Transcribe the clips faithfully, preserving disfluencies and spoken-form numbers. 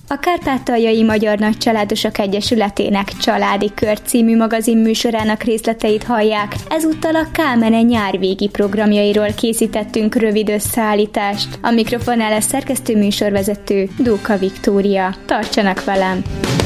A Kárpátaljai Magyar Nagycsaládosok Egyesületének Családi Kör című magazin műsorának részleteit hallják. Ezúttal a Kámene nyárvégi programjairól készítettünk rövid összeállítást. A mikrofonnál lesz szerkesztő műsorvezető Dóka Viktória. Tartsanak velem!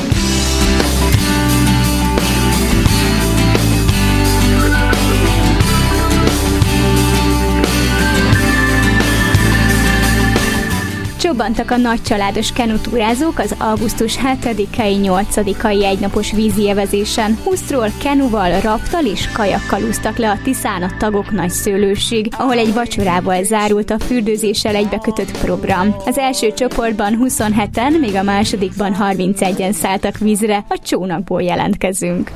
Csobbantak a nagycsaládos kenutúrázók az augusztus hetedikei nyolcadikai egynapos vízievezésen. Husztról, kenuval, raftal és kajakkal úsztak le a Tiszán a tagok Nagyszőlősig, ahol egy vacsorával zárult a fürdőzéssel egybekötött program. Az első csoportban huszonheten, még a másodikban harmincegyen szálltak vízre, a csónakból jelentkezünk.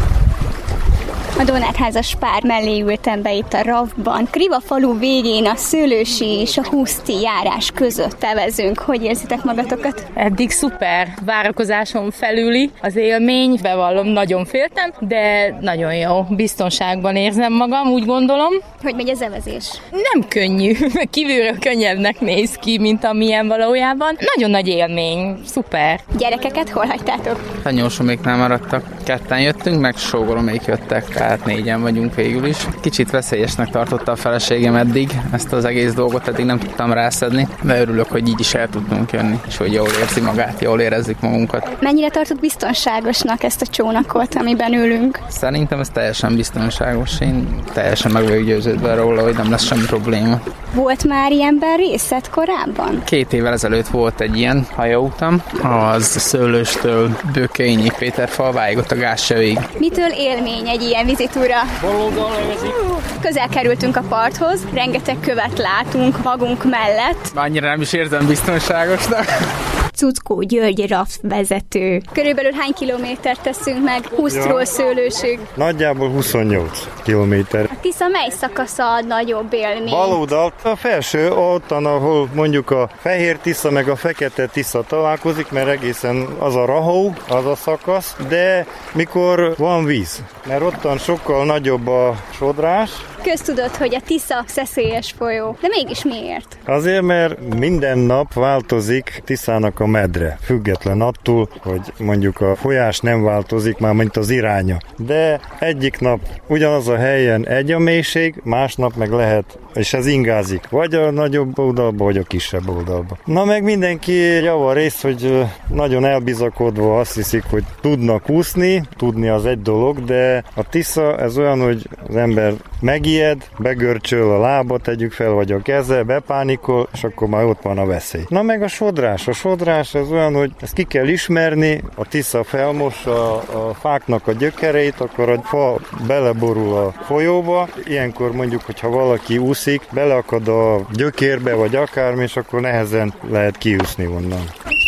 A Donátházas pár mellé ültem be itt a rafban. Kriva falu végén a Szőlősi és a Huszti járás között evezünk. Hogy érzitek magatokat? Eddig szuper. Várakozáson felüli az élmény. Bevallom, nagyon féltem, de nagyon jó. Biztonságban érzem magam, úgy gondolom. Hogy megy az evezés? Nem könnyű. Kívülről könnyebbnek néz ki, mint amilyen valójában. Nagyon nagy élmény. Szuper. Gyerekeket hol hagytátok? Anyósoméknál maradtak. Ketten jöttünk, meg sógoromék jöttek. Tehát négyen vagyunk végül is. Kicsit veszélyesnek tartotta a feleségem eddig, ezt az egész dolgot eddig nem tudtam rászedni, de örülök, hogy így is el tudtunk jönni, és hogy jól érzi magát, jól érezzük magunkat. Mennyire tartott biztonságosnak ezt a csónakot, amiben ülünk? Szerintem ez teljesen biztonságos. Én teljesen meg vagyok győződve róla, hogy nem lesz semmi probléma. Volt már ilyenben részed korábban? Két évvel ezelőtt volt egy ilyen hajóutam, az Szőlőstől Bökényi Péterfalváig, ott a Gázsevig. Mitől élmény egy ilyen vizitúra? Közel kerültünk a parthoz, rengeteg követ látunk magunk mellett. Annyira nem is érzem biztonságosnak. Cuckó György raft vezető. Körülbelül hány kilométert teszünk meg Husztról ja. Szőlősig? Nagyjából huszonnyolc kilométer. A Tisza mely szakasza ad nagyobb élmény? Baloldalt, a felső, ottan, ahol mondjuk a Fehér Tisza meg a Fekete Tisza találkozik, mert egészen az a Rahó, az a szakasz, de mikor van víz, mert ottan sokkal nagyobb a sodrás. Köztudott, hogy a Tisza szeszélyes folyó, de mégis miért? Azért, mert minden nap változik Tiszának a medre, független attól, hogy mondjuk a folyás nem változik, már mint az iránya. De egyik nap ugyanaz a helyen egy a mélység, másnap meg lehet, és ez ingázik, vagy a nagyobb oldalba, vagy a kisebb oldalba. Na meg mindenki javarészt, hogy nagyon elbizakodva azt hiszik, hogy tudnak úszni, tudni az egy dolog, de a Tisza ez olyan, hogy az ember megijed, begörcsöl a lába, tegyük fel, vagy a keze, bepánikol, és akkor már ott van a veszély. Na meg a sodrás. A sodrás ez olyan, hogy ezt ki kell ismerni, a Tisza felmossa a fáknak a gyökereit, akkor a fa beleborul a folyóba. Ilyenkor mondjuk, hogyha valaki úszik, beleakad a gyökérbe, vagy akármi, és akkor nehezen lehet kiúszni onnan.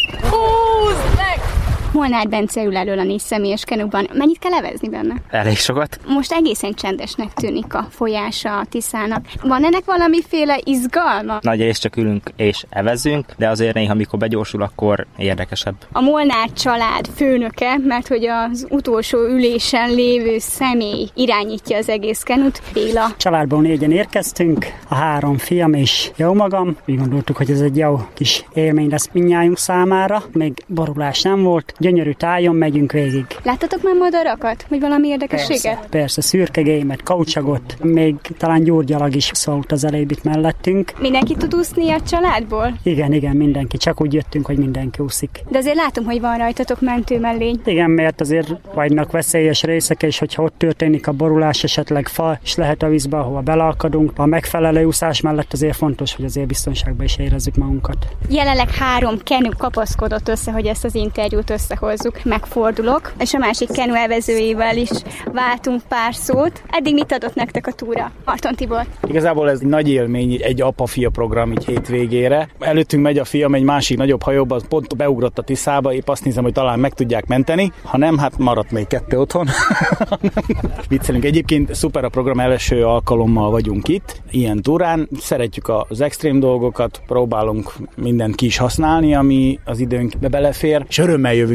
Molnár Bence ül elől a négy személyes kenuban. Mennyit kell evezni benne? Elég sokat. Most egészen csendesnek tűnik a folyása a Tiszának. Van ennek valamiféle izgalma? Nagy rész csak ülünk és evezünk, de azért néha, amikor begyorsul, akkor érdekesebb. A Molnár család főnöke, mert hogy az utolsó ülésen lévő személy irányítja az egész kenut, Béla. Családból négyen érkeztünk, a három fiam és jó magam. Úgy gondoltuk, hogy ez egy jó kis élmény lesz mindnyájunk számára. Még borulás nem volt. Gyönyörű tájon megyünk végig. Láttatok már madarakat? Vagy valami érdekességet? Persze, persze szürkegémet, kaucsagot, még talán gyurgyalag is szólt az elébb itt mellettünk. Mindenki tud úszni a családból? Igen, igen, mindenki. Csak úgy jöttünk, hogy mindenki úszik. De azért látom, hogy van rajtatok mentőmellény. Igen, mert azért vannak veszélyes részek, és hogyha ott történik a borulás, esetleg fa, és lehet a vízbe, ahova beleakadunk. A megfelelő úszás mellett azért fontos, hogy azért biztonságban is érezzük magunkat. Jelenleg három kenu kapaszkodott össze, hogy ezt az interjút összehozzuk. Megfordulok, és a másik kenu evezőjével is váltunk pár szót. Eddig mit adott nektek a túra? Marton Tibor. Igazából ez nagy élmény, egy apa-fia program így hétvégére. Előttünk megy a fiam egy másik nagyobb hajóba, az pont beugrott a Tiszába, épp azt nézem, hogy talán meg tudják menteni. Ha nem, hát maradt még kettő otthon. Viccelünk. Egyébként szuper a program, első alkalommal vagyunk itt, ilyen túrán. Szeretjük az extrém dolgokat, próbálunk mindent ki is használni, ami az időnkbe belefér, és örömmel jövünk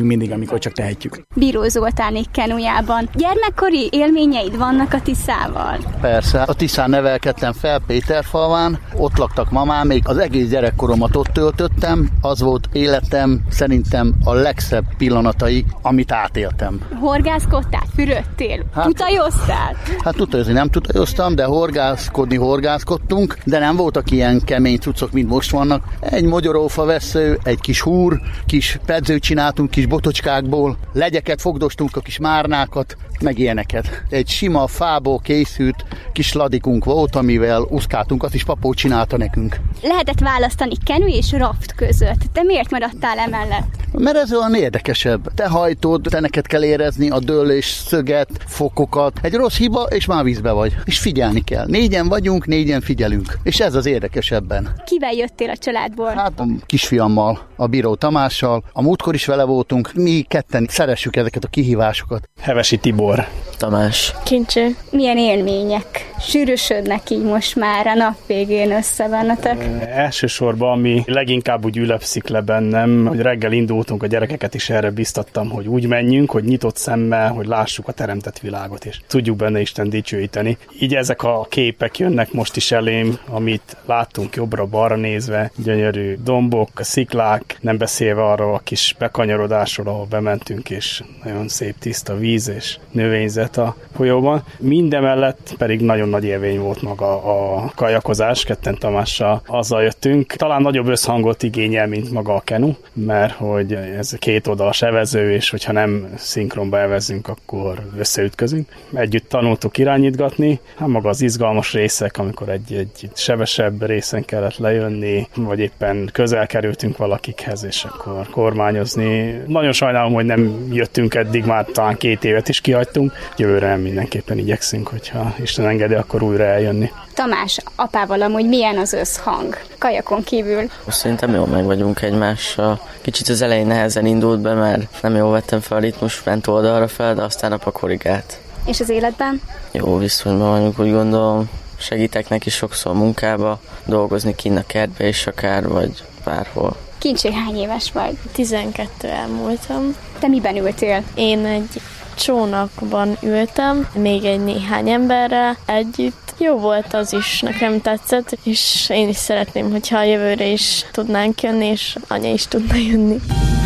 mindig, amikor csak tehetjük. Bíró Zoltánék kenujában. Gyermekkori élményeid vannak a Tiszával? Persze. A Tiszán nevelkedtem fel Péterfalván, ott laktak mamámék, az egész gyerekkoromat ott töltöttem, az volt életem szerintem a legszebb pillanatai, amit átéltem. Horgászkodtál, fürödtél, hát, tutajoztál? Hát tutajozni nem tutajoztam, de horgászkodni horgászkodtunk, de nem voltak ilyen kemény cuccok, mint most vannak. Egy mogyorófa vesző, egy kis húr, kis pedzőt csináltunk kis botocskákból, legyeket fogdostunk, a kis márnákat, meg ilyeneket. Egy sima fából készült kis ladikunk volt, amivel úszkáltunk, azt is papó csinálta nekünk. Lehetett választani kenü és raft között. Te miért maradtál emellett? Mert ez olyan érdekesebb. Te hajtod, te neked kell érezni a dőlés szöget, fokokat. Egy rossz hiba, és már vízbe vagy. És figyelni kell. Négyen vagyunk, négyen figyelünk. És ez az érdekesebben. Kivel jöttél a családból? Hát a kisfiammal, a Bíró Tamással. A múltkor is vele voltunk. Mi ketten szeressük ezeket a kihívásokat. Hevesi Tibor. Tamás. Kincső. Milyen élmények sűrűsödnek így most már a nap végén összevennetek? Elsősorban, ami leginkább úgy ülepszik le bennem, hogy reggel indultunk, a gyerekeket is erre biztattam, hogy úgy menjünk, hogy nyitott szemmel, hogy lássuk a teremtett világot, és tudjuk benne Isten dicsőíteni. Így ezek a képek jönnek most is elém, amit láttunk jobbra-balra nézve, gyönyörű dombok, sziklák, nem beszélve arról a kis bekanyarodásról, ahol bementünk, és nagyon szép tiszta víz és növényzet a folyóban. Mindemellett pedig nagyon nagy élmény volt maga a kajakozás, ketten Tamással azzal jöttünk. Talán nagyobb összhangot igényel, mint maga a kenu, mert hogy ez két oldalas evező, és hogyha nem szinkronba evezünk, akkor összeütközünk. Együtt tanultuk irányítgatni, hát maga az izgalmas részek, amikor egy, egy sebesebb részen kellett lejönni, vagy éppen közel kerültünk valakikhez, és akkor kormányozni. Nagyon sajnálom, hogy nem jöttünk eddig, már talán két évet is kihagytunk. Jövőre mindenképpen igyekszünk, hogyha Isten engedi, akkor újra eljönni. Tamás, apával amúgy milyen az összhang kajakon kívül? Szerintem jól meg vagyunk egymással. Kicsit az elején nehezen indult be, mert nem jól vettem fel a ritmus bent oldalra fel, de aztán apa korrigált. És az életben? Jó viszonyban vagyunk, úgy gondolom. Segítek neki sokszor munkába, dolgozni kinn a kertbe is akár, vagy bárhol. Kincső, hány éves vagy? tizenkettő elmúltam. Te miben ültél? Én egy csónakban ültem, még egy néhány emberrel együtt. Jó volt az is, nekem tetszett, és én is szeretném, hogyha a jövőre is tudnánk jönni, és anya is tudna jönni.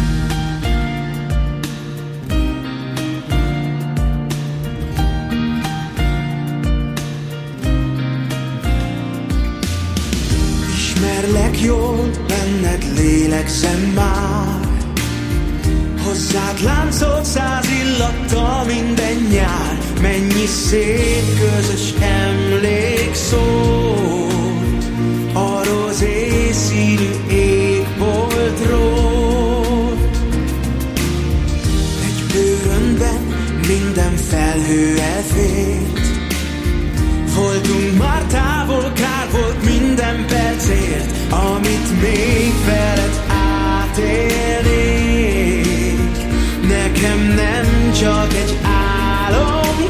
Ismerlek jól, benned lélegzem már. Hozzád láncolt száz illatta minden nyár. Mennyi szép közös emlék szólt a rozé-színű égboltról. Egy bőrönben minden felhő elfért. Voltunk már távol, kár volt minden percért, amit még veled átélnék. Nekem nem csak egy álom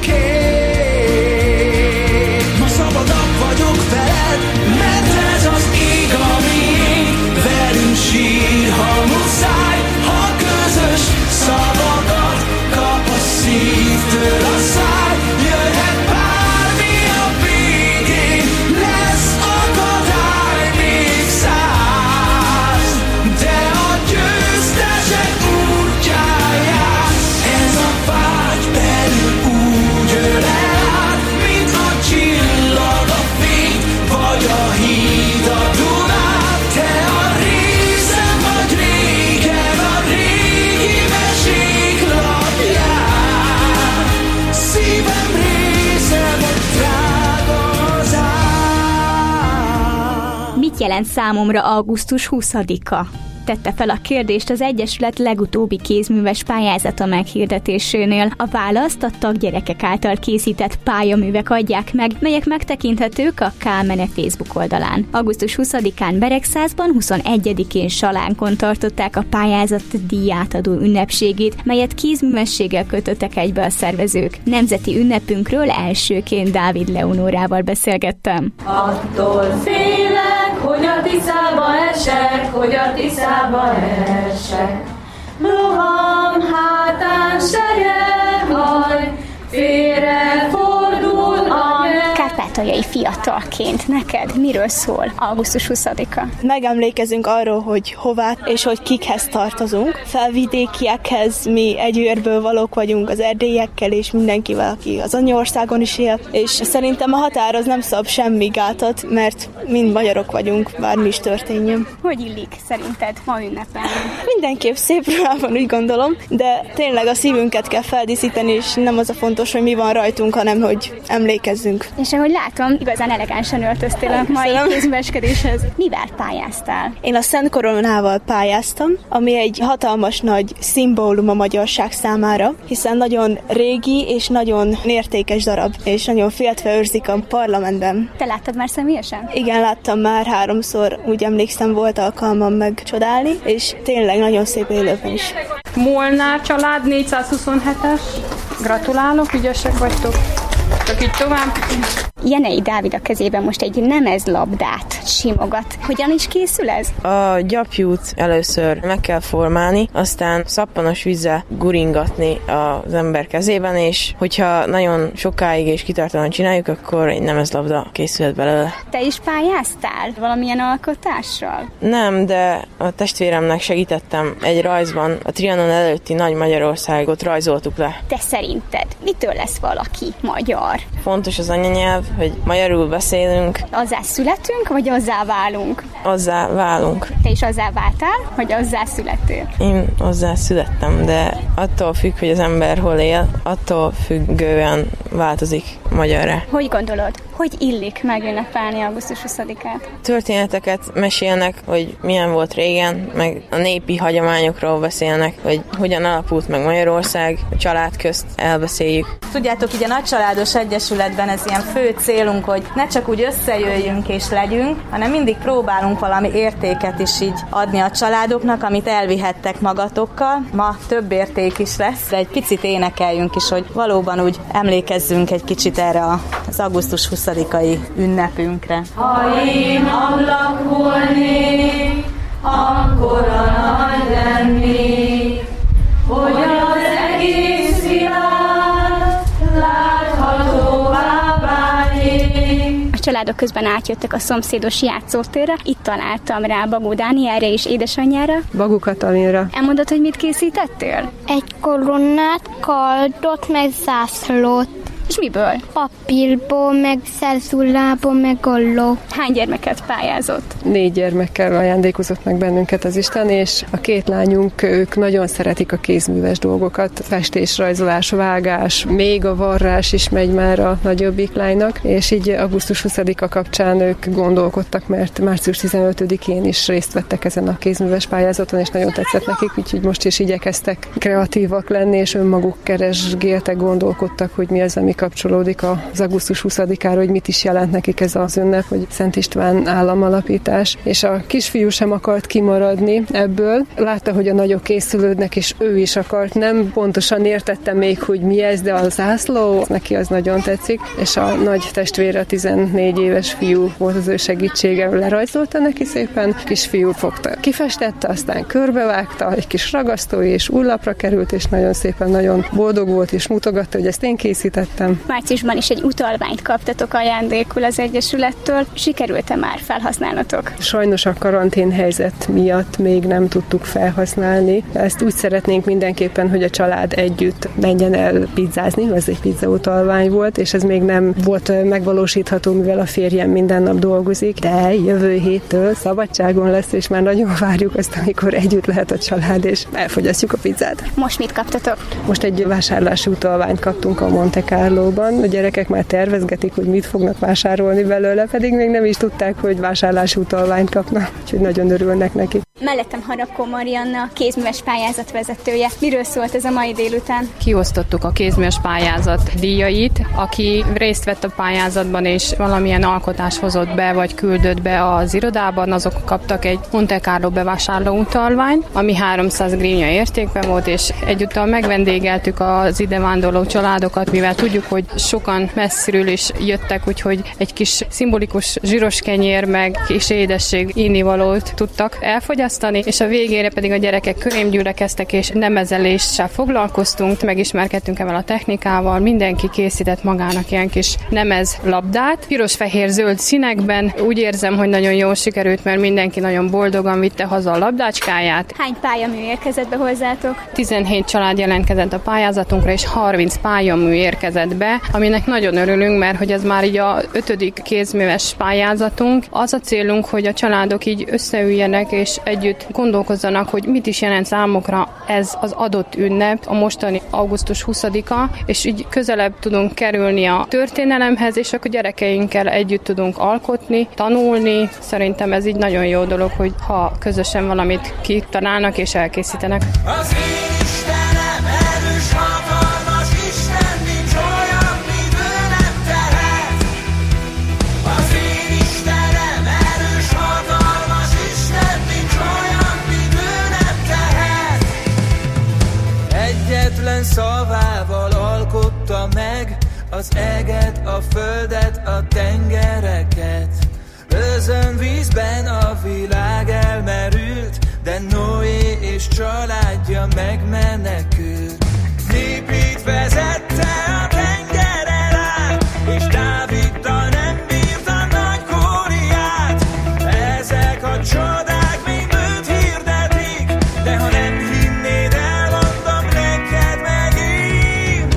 kék. Ma szabadabb vagyok veled, mert ez az ég, ami velünk sír, ha muszáj, ha közös szavakat kap a szívtől a száj. Jöhet bármi a végén, lesz akadály még száz, de a győztesek útján jár. Ez a vágy belül úgy öl át, mint a csillag a fény, vagy a híd a Dunán. Te a részem vagy régen, a régi mesék lapján. Szívem része vagy drága az ár. Mit jelent számomra augusztus huszadika? Tette fel a kérdést az Egyesület legutóbbi kézműves pályázata meghirdetésénél. A választ a taggyerekek által készített pályaművek adják meg, melyek megtekinthetők a Kálmene Facebook oldalán. augusztus huszadikán Beregszázban, huszonegyedikén Salánkon tartották a pályázat díjátadó ünnepségét, melyet kézművességgel kötöttek egybe a szervezők. Nemzeti ünnepünkről elsőként Dávid Leonórával beszélgettem. Attól félek, hogy a Tiszába esek, hogy a Tiszába esek. Roham hátán sereghaj, félre fordul a nyelv. Kárpátaljai fiatalként neked miről szól augusztus huszadika? Megemlékezünk arról, hogy hová és hogy kikhez tartozunk. Felvidékiekhez mi egy őrből valók vagyunk az erdélyekkel és mindenkivel, aki az anyaországon is él, és szerintem a határ az nem szab semmi gátat, mert mind magyarok vagyunk, bármi is történjen. Hogy illik szerinted ma ünnepelni? Mindenképp szép ruhában, úgy gondolom, de tényleg a szívünket kell feldíszíteni, és nem az a fontos, hogy mi van rajtunk, hanem hogy emlékezzünk. És ahogy látom, igazán elegánsan öltöztél a mai kézműveskedéshez. Mivel pályáztál? Én a Szent Koronával pályáztam, ami egy hatalmas nagy szimbólum a magyarság számára, hiszen nagyon régi és nagyon értékes darab, és nagyon féltve őrzik a parlamentben. Te láttad már személyesen? Igen, láttam már háromszor, úgy emlékszem, volt alkalmam megcsodálni, és tényleg nagyon szép élőben is. Molnár család négyszázhuszonhetes. Gratulálok, ügyesek vagytok. Csak így tovább. Jenei Dávid a kezében most egy nemezlabdát simogat. Hogyan is készül ez? A gyapjút először meg kell formálni, aztán szappanos vízzel guringatni az ember kezében, és hogyha nagyon sokáig és kitartóan csináljuk, akkor egy nemezlabda készülhet belőle. Te is pályáztál valamilyen alkotással? Nem, de a testvéremnek segítettem egy rajzban. A Trianon előtti Nagy Magyarországot rajzoltuk le. Te szerinted mitől lesz valaki magyar? Fontos az anyanyelv, hogy magyarul beszélünk. Azzá születünk, vagy azzá válunk? Azzá válunk. Te is azzá váltál, vagy azzá születtél? Én azzá születtem, de attól függ, hogy az ember hol él, attól függően változik magyarra. Hogy gondolod, hogy illik megünnepelni augusztus huszadikát? Történeteket mesélnek, hogy milyen volt régen, meg a népi hagyományokról beszélnek, hogy hogyan alapult meg Magyarország, a család közt elbeszéljük. Tudjátok, így a Nagycsaládos Egyesületben ez ilyen fő célunk, hogy ne csak úgy összejöjjünk és legyünk, hanem mindig próbálunk valami értéket is így adni a családoknak, amit elvihettek magatokkal. Ma több érték is lesz, de egy picit énekeljünk is, hogy valóban úgy emlékezzünk egy kicsit erre az augusztus huszadikai ünnepünkre. Ha én ablak volnék, akkor a nagy lennék, hogy az egész világ láthatóvá váljék. A családok közben átjöttek a szomszédos játszótérre, itt találtam rá Bagó Dánielre és édesanyjára. Bagó Katalinra. Elmondod, hogy mit készítettél? Egy koronát, kardot, meg zászlót. És miből? Papírból, meg szerzulából, meg olló. Hány gyermeket pályázott? Négy gyermekkel ajándékozott meg bennünket az Isten, és a két lányunk, ők nagyon szeretik a kézműves dolgokat. Festés, rajzolás, vágás, még a varrás is megy már a nagyobbik lánynak, és így augusztus huszadika kapcsán ők gondolkodtak, mert március tizenötödikén is részt vettek ezen a kézműves pályázaton, és nagyon tetszett nekik, úgyhogy most is igyekeztek kreatívak lenni, és önmaguk keresgéltek, gondolkodtak, hogy mi az, ami kapcsolódik az augusztus huszadikára, hogy mit is jelent nekik ez az ünnep, hogy Szent István államalapítás, és a kisfiú sem akart kimaradni ebből. Látta, hogy a nagyok készülődnek, és ő is akart. Nem pontosan értette még, hogy mi ez, de a zászló, neki az nagyon tetszik, és a nagy testvére, tizennégy éves fiú volt az ő segítsége, lerajzolta neki szépen, kisfiú fogta, kifestette, aztán körbevágta, egy kis ragasztó és újlapra került, és nagyon szépen, nagyon boldog volt, és mutogatta, hogy ezt én készítettem. Márciusban is egy utalványt kaptatok ajándékul az Egyesülettől. Sikerült-e már felhasználnotok? Sajnos a karantén helyzet miatt még nem tudtuk felhasználni. Ezt úgy szeretnénk mindenképpen, hogy a család együtt menjen el pizzázni, ez egy pizza utalvány volt, és ez még nem volt megvalósítható, mivel a férjem minden nap dolgozik, de jövő héttől szabadságon lesz, és már nagyon várjuk azt, amikor együtt lehet a család, és elfogyasztjuk a pizzát. Most mit kaptatok? Most egy vásárlási utalványt kaptunk a Monte Carlóban. A gyerekek már tervezgetik, hogy mit fognak vásárolni belőle, pedig még nem is tudták, hogy vásárlási utalványt kapnak, úgyhogy nagyon örülnek neki. Mellettem Harapkó Marianna, a kézműves pályázat vezetője. Miről szólt ez a mai délután? Kiosztottuk a kézműves pályázat díjait. Aki részt vett a pályázatban és valamilyen alkotást hozott be, vagy küldött be az irodában, azok kaptak egy Monte Carlo bevásárló utalványt, ami háromszáz grínya értékben volt, és egyúttal megvendégeltük az ide vándorló családokat, mivel tudjuk, reméljük, hogy sokan messziről is jöttek, úgyhogy egy kis szimbolikus zsíros kenyér meg kis édesség, innivalót tudtak elfogyasztani, és a végére pedig a gyerekek körém gyülekeztek, és nemezeléssel foglalkoztunk, megismerkedtünk ezzel a technikával, mindenki készített magának ilyen kis nemez labdát, piros-fehér-zöld színekben. Úgy érzem, hogy nagyon jól sikerült, mert mindenki nagyon boldogan vitte haza a labdácskáját. Hány pályamű érkezett be hozzátok? tizenhét család jelentkezett a pályázatunkra, és harminc pályamű érkezett be, aminek nagyon örülünk, mert hogy ez már így a ötödik kézműves pályázatunk. Az a célunk, hogy a családok így összeüljenek, és együtt gondolkozzanak, hogy mit is jelent számukra ez az adott ünnep, a mostani augusztus huszadika, és így közelebb tudunk kerülni a történelemhez, és akkor gyerekeinkkel együtt tudunk alkotni, tanulni. Szerintem ez így nagyon jó dolog, hogy ha közösen valamit kitalálnak és elkészítenek. Az én Istenem erős, hatalmas Isten, nincs olyan, mit ő nem tehet. Az én Istenem erős, hatalmas Isten, nincs olyan, mit ő nem tehet. Egyetlen szavával alkotta meg az eget, a földet, a tengereket. Özönvízben a világ elmerült, de Noé és családja megmenekült. Népét vezette a tengeren át, és Dáviddal nem bírt a nagy Góliát. Ezek a csodák mind őt hirdetik, de ha nem hinnéd, elmondom neked megint.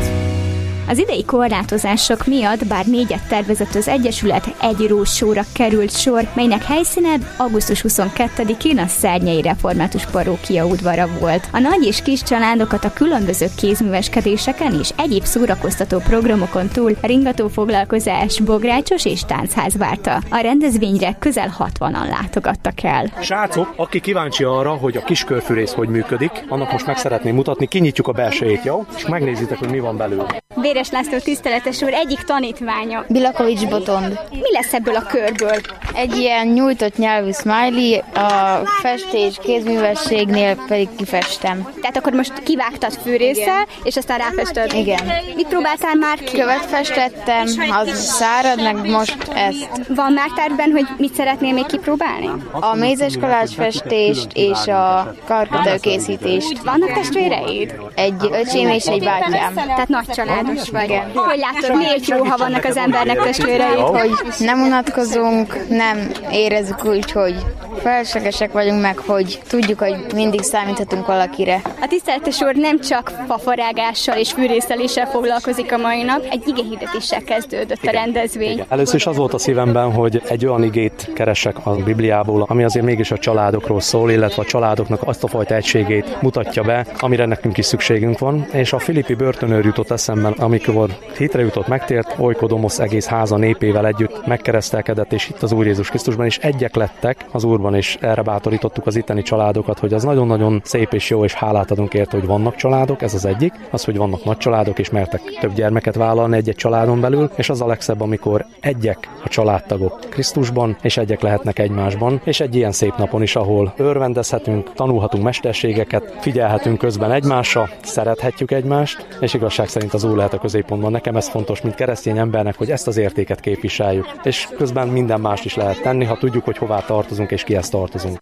Az idei korlátozások miatt, bár négyet tervezett az Egyesület, egy rózsóra került sor, melynek helyszíne augusztus huszonkettedikén a Szárnyai Református Parókia udvara volt. A nagy és kis családokat a különböző kézműveskedéseken és egyéb szórakoztató programokon túl ringató foglalkozás, bográcsos és táncház várta. A rendezvényre közel hatvanan látogattak el. Srácok, aki kíváncsi arra, hogy a kiskörfűrész hogy működik, annak most meg szeretném mutatni, kinyitjuk a belsejét, jó? És megnézitek, hogy mi van belőle. Véres László tiszteletes úr egyik tanítványa. Bilakovics Botond. Mi lesz ebből a körből? Egy ilyen nyújtott nyelvű smiley, a festés kézművességnél pedig kifestem. Tehát akkor most kivágtad fűrésszel, és aztán ráfested? Igen. Mit próbáltál már ki? Követ festettem, az szárad, meg most ezt. Van már tervben, hogy mit szeretnél még kipróbálni? A mézeskalács festést és a karkötőkészítést. Vannak testvéreid? Egy öcsém és egy bátyám. Tehát nagy családos vagy. Igen. Hogy látod, miért jó, ha vannak az embernek testvérei? Hogy nem unatkozunk, nem érezzük úgy, hogy feleslegesek vagyunk, meg hogy tudjuk, hogy mindig számíthatunk valakire. A tiszteletes úr nem csak fafarágással és fűrészeléssel foglalkozik a mai nap, egy igehirdetéssel kezdődött Igen. a rendezvény. Igen. Először is az volt a szívemben, hogy egy olyan igét keresek a Bibliából, ami azért mégis a családokról szól, illetve a családoknak azt a fajta egységét mutatja be, amire nekünk is szükségünk van. És a filippi börtönőr jutott eszemben, amikor hitre jutott, megtért, Oikodomosz egész háza népével együtt megkeresztelkedett, és itt az Úr Jézus Krisztusban is egyek lettek az Úrban, és erre bátorítottuk az itteni családokat, hogy az nagyon-nagyon szép és jó, és hálát adunk érte, hogy vannak családok, ez az egyik, az, hogy vannak nagy családok, és mertek több gyermeket vállalni egy-egy családon belül, és az a legszebb, amikor egyek a családtagok Krisztusban, és egyek lehetnek egymásban, és egy ilyen szép napon is, ahol örvendezhetünk, tanulhatunk mesterségeket, figyelhetünk közben egymásra, szerethetjük egymást, és igazság szerint az Úr lehet a középpontban. Nekem ez fontos, mint keresztény embernek, hogy ezt az értéket képviseljük, és közben minden mást is lehet tenni, ha tudjuk, hogy hová tartozunk és kihez tartozunk.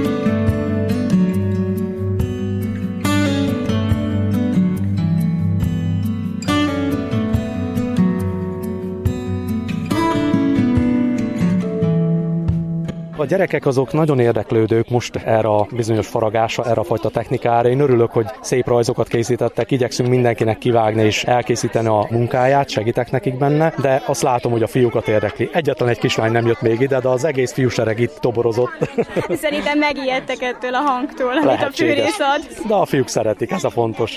A gyerekek azok nagyon érdeklődők most erre a bizonyos faragásra, erre a fajta technikára. Én örülök, hogy szép rajzokat készítettek, igyekszünk mindenkinek kivágni és elkészíteni a munkáját, segítek nekik benne, de azt látom, hogy a fiúkat érdekli. Egyetlen egy kislány nem jött még ide, de az egész fiúsereg itt toborozott. Szerintem megijedtek ettől a hangtól, amit Lehetséges. A fűrész ad. De a fiúk szeretik, ez a fontos.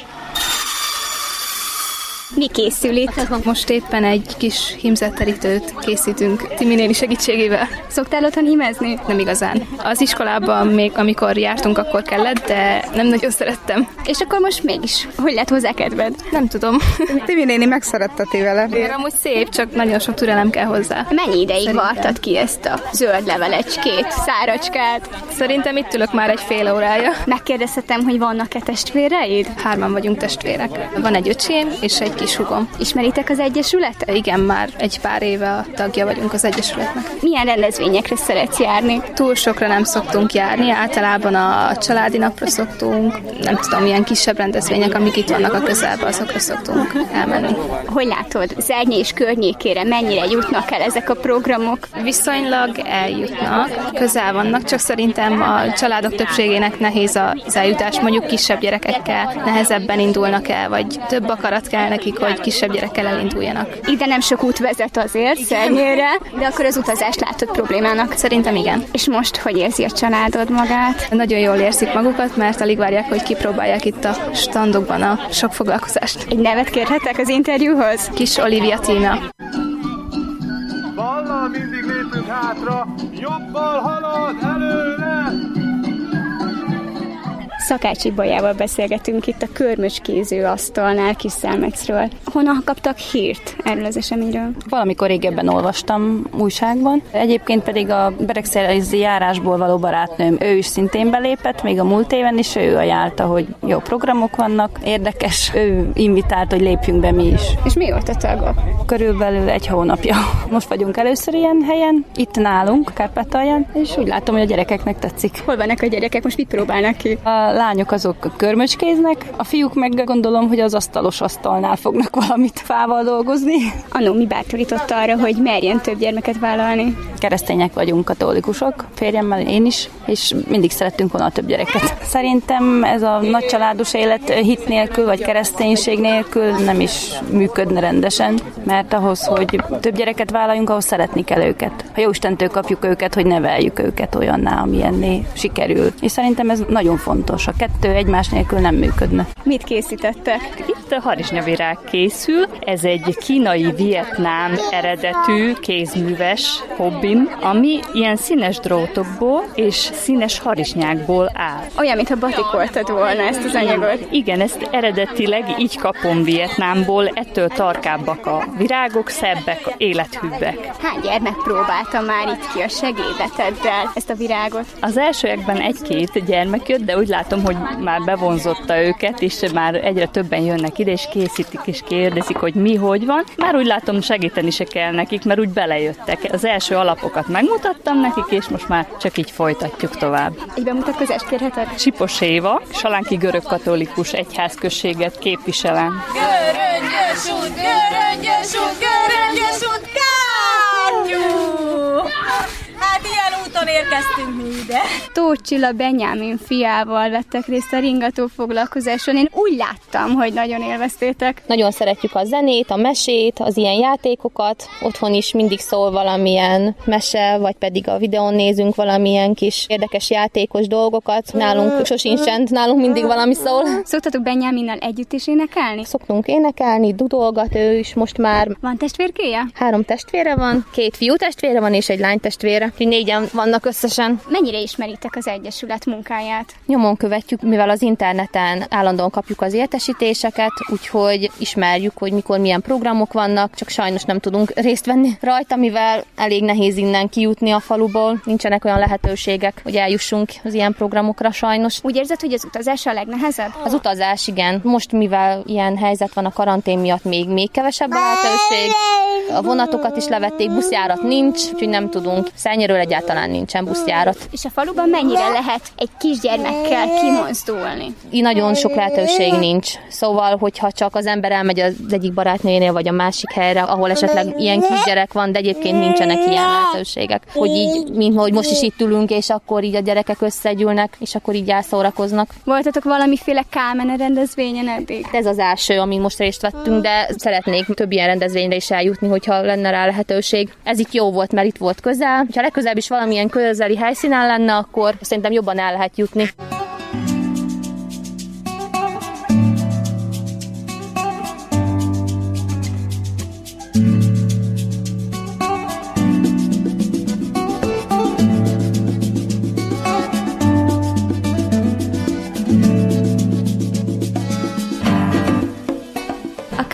Mi készül itt? Most éppen egy kis hímzetterítőt készítünk Timi néni segítségével. Szoktál otthon hímezni? Nem igazán. Az iskolában még amikor jártunk, akkor kellett, de nem nagyon szerettem. És akkor most mégis, hogy lett hozzá kedved? Nem tudom. Timi néni megszeretteti vele. Mert amúgy szép, csak nagyon sok türelem kell hozzá. Mennyi ideig Szerintem. vartad ki ezt a zöld levelecskét, száracskát? Szerintem itt ülök már egy fél órája. Megkérdezhetem, hogy vannak-e testvéreid? Hárman vagyunk testvérek. Van egy öcsém és egy kishúgom. Ismeritek az egyesületet? Igen, már egy pár éve a tagja vagyunk az egyesületnek. Milyen rendezvényekre szeretsz járni? Túl sokra nem szoktunk járni, általában a családi napra szoktunk, nem tudom, ilyen kisebb rendezvények, amik itt vannak a közelben, azokra szoktunk elmenni. Hogy látod, Zernye és környékére mennyire jutnak el ezek a programok? Viszonylag eljutnak, közel vannak, csak szerintem a családok többségének nehéz az eljutás, mondjuk kisebb gyerekekkel nehezebben indulnak el, vagy több akarat kell nekik, hogy kisebb gyerekkel elinduljanak. Ide nem sok út vezet azért Zernyére, de akkor az utazást látod problémának? Szerintem igen. És most hogy érzi a családod magát? Nagyon jól érzik magukat, mert alig várják, hogy kipróbálják itt a standokban a sok foglalkozást. Egy nevet kérhetek az interjúhoz? Kis Olivia Tina. Ballal mindig lépünk hátra, jobbal halad előre! Szakácsi Bajával beszélgetünk itt a Körmöcskéző asztalnál Kis-Selmecről. Honnan kaptak hírt erről az eseményről? Valamikor régebben olvastam újságban. Egyébként pedig a Beregszerizi járásból való barátnőm, ő is szintén belépett, még a múlt éven is, ő ajánlta, hogy jó programok vannak, érdekes, ő invitált, hogy lépjünk be mi is. És mióta tagok? Körülbelül egy hónapja. Most vagyunk először ilyen helyen, itt nálunk, Kárpátalján, és úgy látom, hogy a gyerekeknek tetszik. Hol vannak a gyerekek, most mit próbálnak ki? A lányok azok körmöcskéznek, a fiúk meg gondolom, hogy az asztalos asztalnál fognak valamit fával dolgozni. Annó mi bátorította arra, hogy merjen több gyermeket vállalni? Keresztények vagyunk, katolikusok, férjemmel én is, és mindig szerettünk volna több gyereket. Szerintem ez a nagycsaládos élet hit nélkül, vagy kereszténység nélkül nem is működne rendesen, mert ahhoz, hogy több gyereket vállaljunk, ahhoz szeretni kell őket. Ha Jóistentől kapjuk őket, hogy neveljük őket olyanná, amilyenné sikerül. És szerintem ez nagyon fontos. A kettő egymás nélkül nem működne. Mit készítettek? Itt a harisnyavirág készül. Ez egy kínai-vietnám eredetű kézműves hobbim, ami ilyen színes drótokból és színes harisnyákból áll. Olyan, mintha batikoltad volna ezt az anyagot. Igen, ezt eredetileg így kapom Vietnámból, ettől tarkábbak a virágok, szebbek, élethűbbek. Hány gyermek próbálta már itt ki a segédeteddel ezt a virágot? Az elsőekben egy-két gyermek jött, de úgy látom, hogy már bevonzotta őket, és már egyre többen jönnek ide, és készítik, és kérdezik, hogy mi, hogy van. Már úgy látom, segíteni se kell nekik, mert úgy belejöttek. Az első alapokat megmutattam nekik, és most már csak így folytatjuk tovább. Egy bemutatkozást kérheted? Csipos Éva, Salánki Görögkatolikus Egyházközséget képviselem. Göröngyös út, göröngyös út, göröngyös út, kártyú! Hát ilyen úton érkeztünk mi ide. Tóth Csilla Benyámin fiával vettek részt a ringató foglalkozáson. Én úgy láttam, hogy nagyon élveztétek. Nagyon szeretjük a zenét, a mesét, az ilyen játékokat. Otthon is mindig szól valamilyen mese, vagy pedig a videón nézünk valamilyen kis érdekes játékos dolgokat. Nálunk sosincs csend, nálunk mindig valami szól. Szoktatok Benyáminnal együtt is énekelni? Szoktunk énekelni, dudolgat ő is most már. Van testvérkéje? Három testvére van, két fiú testvére van és egy lány testvére. Négyen vannak összesen. Mennyire ismeritek az Egyesület munkáját? Nyomon követjük, mivel az interneten állandóan kapjuk az értesítéseket, úgyhogy ismerjük, hogy mikor milyen programok vannak, csak sajnos nem tudunk részt venni rajta, mivel elég nehéz innen kijutni a faluból. Nincsenek olyan lehetőségek, hogy eljussunk az ilyen programokra sajnos. Úgy érzed, hogy az utazás a legnehezebb? Az utazás, igen. Most, mivel ilyen helyzet van a karantén miatt, még, még kevesebb a lehetőség. A vonatokat is levették, buszjárat nincs, úgyhogy nem tudunk. Szennyerről egyáltalán nincsen buszjárat. És a faluban mennyire lehet egy kisgyermekkel kimozdulni? Így nagyon sok lehetőség nincs. Szóval, hogyha csak az ember elmegy az egyik barátnőjénél, vagy a másik helyre, ahol esetleg ilyen kisgyerek van, de egyébként nincsenek ilyen lehetőségek. Hogy így, mint hogy most is itt ülünk, és akkor így a gyerekek összegyűlnek, és akkor így elszórakoznak. Voltatok valamiféle Kálmene rendezvényen eddig? Ez az első, amin most részt vettünk, de szeretnék több ilyen rendezvényre is eljutni, hogyha lenne rá lehetőség. Ez itt jó volt, mert itt volt közel. Ha legközelebb is valamilyen közeli helyszínen lenne, akkor szerintem jobban el lehet jutni.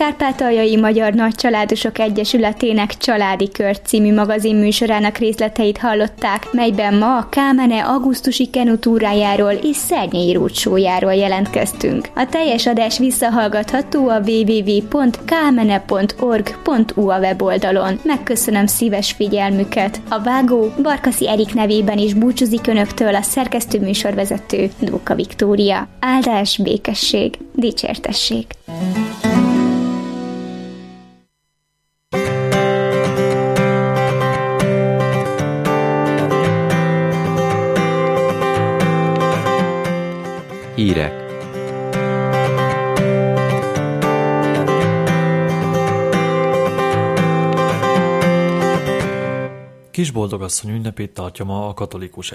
Kárpátaljai Magyar Nagycsaládosok Egyesületének Családi Kör című magazin műsorának részleteit hallották, melyben ma a Kámene augusztusi kenutúrájáról és Szernyi rócsójáról jelentkeztünk. A teljes adás visszahallgatható a double-u double-u double-u pont kámene pont org pont u a weboldalon. Megköszönöm szíves figyelmüket. A vágó Barkaszi Erik nevében is búcsúzik önöktől a szerkesztő műsorvezető Dóka Viktória. Áldás, békesség, dicsértesség! Hírek. Kisboldogasszony ünnepét tartja ma a katolikus